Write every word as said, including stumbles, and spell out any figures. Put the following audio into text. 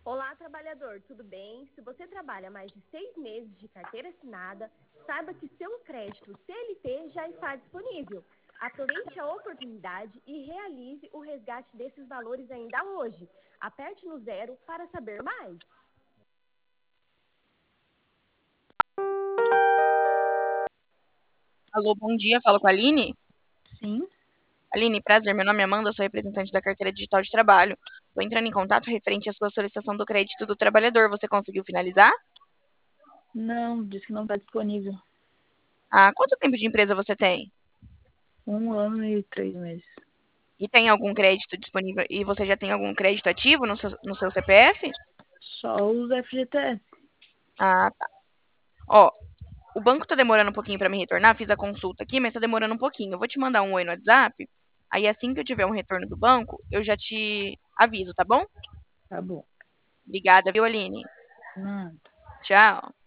Olá, trabalhador, tudo bem? Se você trabalha mais de seis meses de carteira assinada, saiba que seu crédito C L T já está disponível. Aproveite a oportunidade e realize o resgate desses valores ainda hoje. Aperte no zero para saber mais. Alô, bom dia, falo com a Aline. Sim, Aline, prazer, meu nome é Amanda, sou representante da Carteira Digital de Trabalho. Estou entrando em contato referente à sua solicitação do crédito do trabalhador. Você conseguiu finalizar? não, diz que não está disponível. Ah, quanto tempo de empresa você tem? Um ano e três meses. E tem algum crédito disponível? E você já tem algum crédito ativo no seu, no seu C P F? Só os F G T S. Ah, tá. Ó, o banco tá demorando um pouquinho para me retornar, fiz a consulta aqui, mas tá demorando um pouquinho. Eu vou te mandar um oi no WhatsApp. Aí assim que eu tiver um retorno do banco, eu já te aviso, tá bom? Tá bom. Obrigada, viu, Aline? Nada. Tchau.